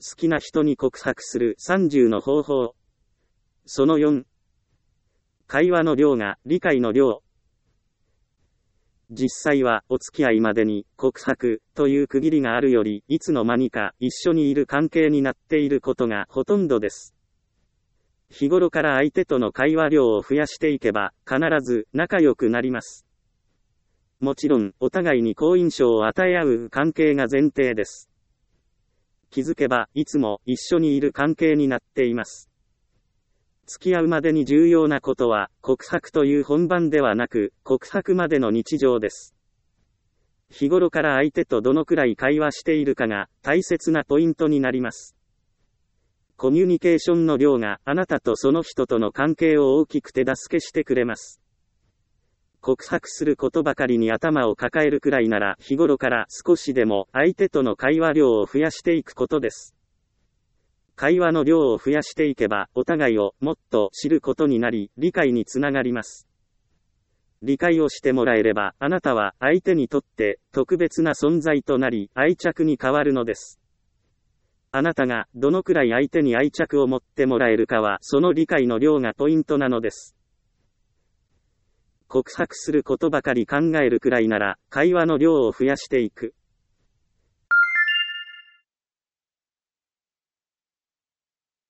好きな人に告白する30の方法。その4。会話の量が理解の量。実際はお付き合いまでに告白という区切りがあるより、いつの間にか一緒にいる関係になっていることがほとんどです。日頃から相手との会話量を増やしていけば必ず仲良くなります。もちろんお互いに好印象を与え合う関係が前提です。気づけばいつも一緒にいる関係になっています。付き合うまでに重要なことは告白という本番ではなく告白までの日常です。日頃から相手とどのくらい会話しているかが大切なポイントになります。コミュニケーションの量があなたとその人との関係を大きく手助けしてくれます。告白することばかりに頭を抱えるくらいなら日頃から少しでも相手との会話量を増やしていくことです。会話の量を増やしていけばお互いをもっと知ることになり理解につながります。理解をしてもらえればあなたは相手にとって特別な存在となり愛着に変わるのです。あなたがどのくらい相手に愛着を持ってもらえるかはその理解の量がポイントなのです。告白することばかり考えるくらいなら会話の量を増やしていく。